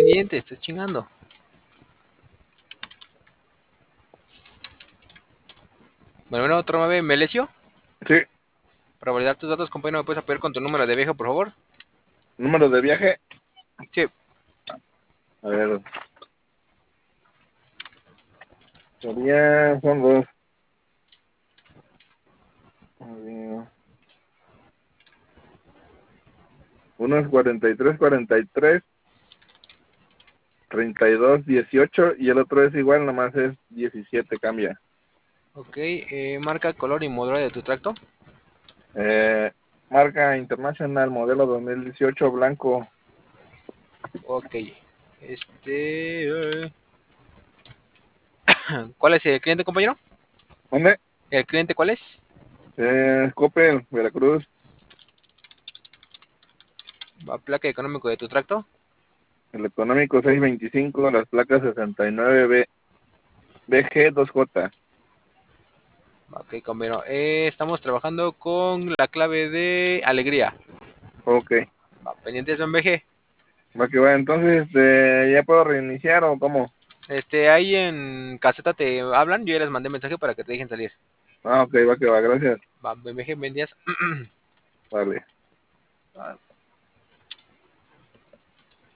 pendiente, estás chingando. Bueno, otro 9, Melesio. Sí, Para validar tus datos, compañero, ¿me puedes apoyar con tu número de viaje, por favor? número de viaje. Sí. A ver, son dos. Uno es 43, 32, 18 y el otro es igual, nomás es 17, cambia. Ok, marca, color y modelo de tu tracto. Eh, Marca International, modelo 2018, blanco. Ok. ¿Cuál es el cliente, compañero? ¿Dónde? ¿El cliente cuál es? Coppel, Veracruz. La placa económico de tu tracto. El económico 625, las placas 69B, BG2J. Ok, compañero. Estamos trabajando con la clave de alegría. Ok, Va, pendientes en BG. va que va. Entonces, ¿ya puedo reiniciar o cómo? Ahí en caseta te hablan, yo ya les mandé mensaje para que te dejen salir. Ah, ok, va que va, gracias. Va, BG, buen días. Vale.